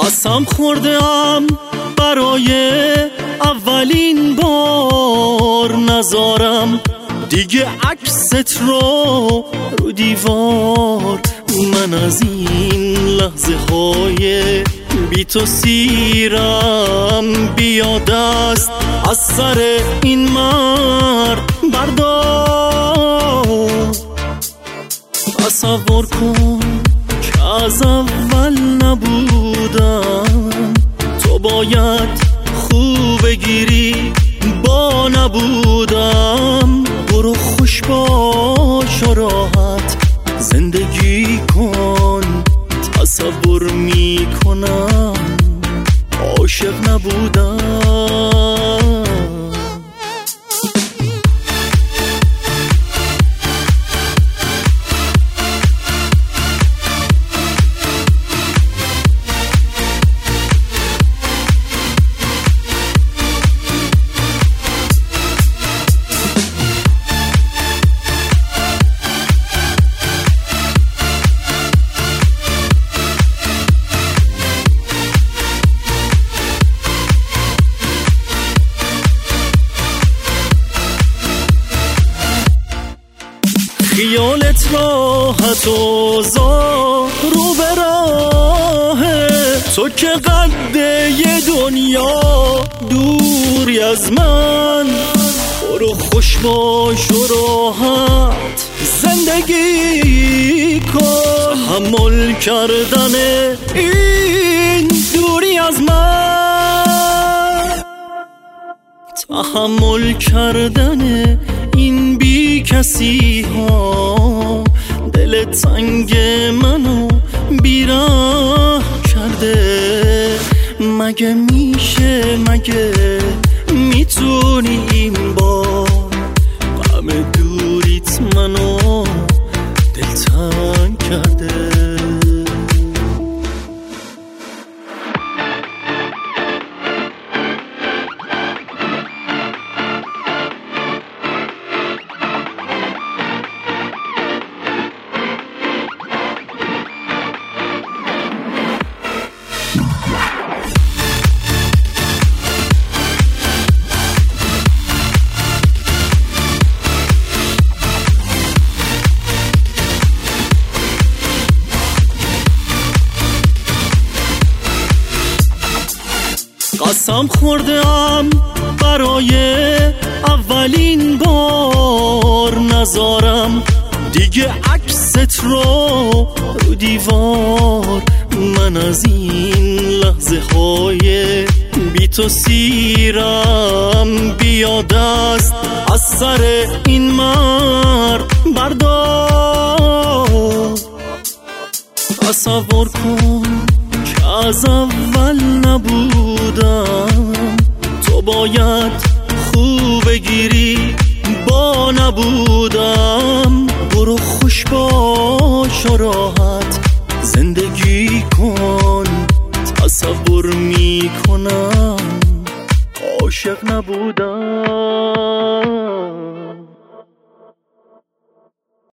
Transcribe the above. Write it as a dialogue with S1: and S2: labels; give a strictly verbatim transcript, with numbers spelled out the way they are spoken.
S1: قسم خوردم برای اولین بار نذارم دیگه عکست رو رو دیوار. من از این لحظه های بی تو سیرم، بیا دست از سر این مرد بردار. تصور کن که از اول نبودم، تو باید خوب بگیری با نبودم. برو خوش باش و راحت زندگی کن، تصور میکنم عاشق نبودم. خیالت راحت و زار رو به راهه، تو که قده یه دنیا دوری از من. برو خوش باش و راحت زندگی کن، تحمل کردن این دوری از من، تحمل کردن این بی کسی ها. دل تنگ منو بیراه کرده، مگه میشه، مگه میتونی این بار غم دوریت منو دلتنگ کرده. قسم خوردم برای اولین بار نذارم دیگه عکست رو رو دیوار. من از این لحظه های بی تو سیرم، بیا دست از سر این مرد بردار. تصور کن که از اول نبودم، تو باید خوب بگیری با نبودم. برو خوش باش و راحت زندگی کن، تصور میکنم عاشق نبودم.